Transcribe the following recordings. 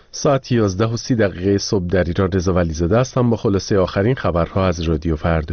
ساعت 11:30 صبح در ایران. رضا ولیزاده هستم با خلاصه آخرین خبرها از رادیو فردا.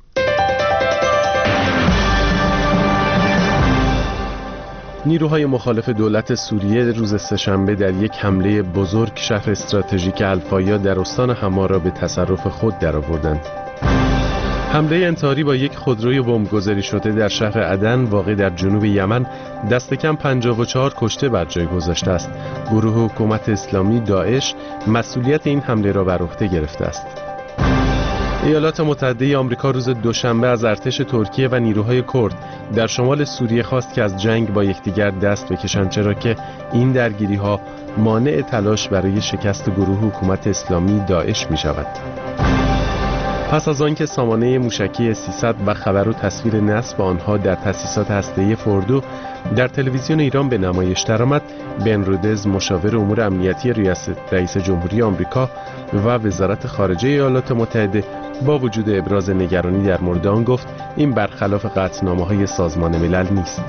نیروهای مخالف دولت سوریه روز سه‌شنبه در یک حمله بزرگ شهر استراتژیک الفایا در استان حما را به تصرف خود درآوردند. حمله انتحاری با یک خودروی بمبگذاری شده در شهر عدن واقع در جنوب یمن دست کم 54 کشته بر جای گذاشته است. گروه حکومت اسلامی داعش مسئولیت این حمله را بر عهده گرفته است. ایالات متحده آمریکا روز دوشنبه از ارتش ترکیه و نیروهای کرد در شمال سوریه خواست که از جنگ با یکدیگر دست بکشند، چرا که این درگیری‌ها مانع تلاش برای شکست گروه حکومت اسلامی داعش می‌شود. پس از آنکه سامانه موشکی 300 و خبر و تصویر نصب آنها در تأسیسات هسته‌ای فوردو در تلویزیون ایران به نمایش درآمد، بن رودز مشاور امور امنیتی رئیس جمهوری آمریکا و وزارت خارجه ایالات متحده با وجود ابراز نگرانی در مورد آن گفت این برخلاف قطعنامه‌های سازمان ملل نیست.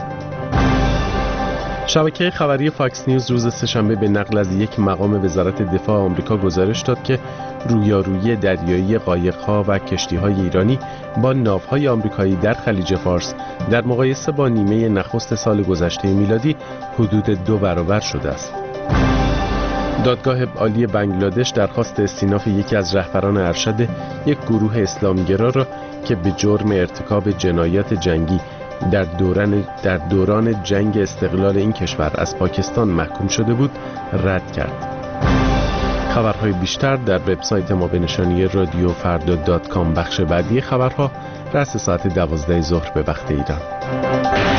شبکه خبری فاکس نیوز روز سه‌شنبه به نقل از یک مقام وزارت دفاع آمریکا گزارش داد که رویارویی دریایی قایق‌ها و کشتی‌های ایرانی با ناوهای آمریکایی در خلیج فارس در مقایسه با نیمه نخست سال گذشته میلادی حدود 2 برابر شده است. دادگاه عالی بنگلادش درخواست استیناف یکی از رهبران ارشد یک گروه اسلامگرا را که به جرم ارتکاب جنایات جنگی در دوران جنگ استقلال این کشور از پاکستان محکوم شده بود رد کرد. خبرهای بیشتر در وبسایت ما به نشانی radiofrda.com. بخش بعدی خبرها رأس ساعت 12 ظهر به وقت ایران.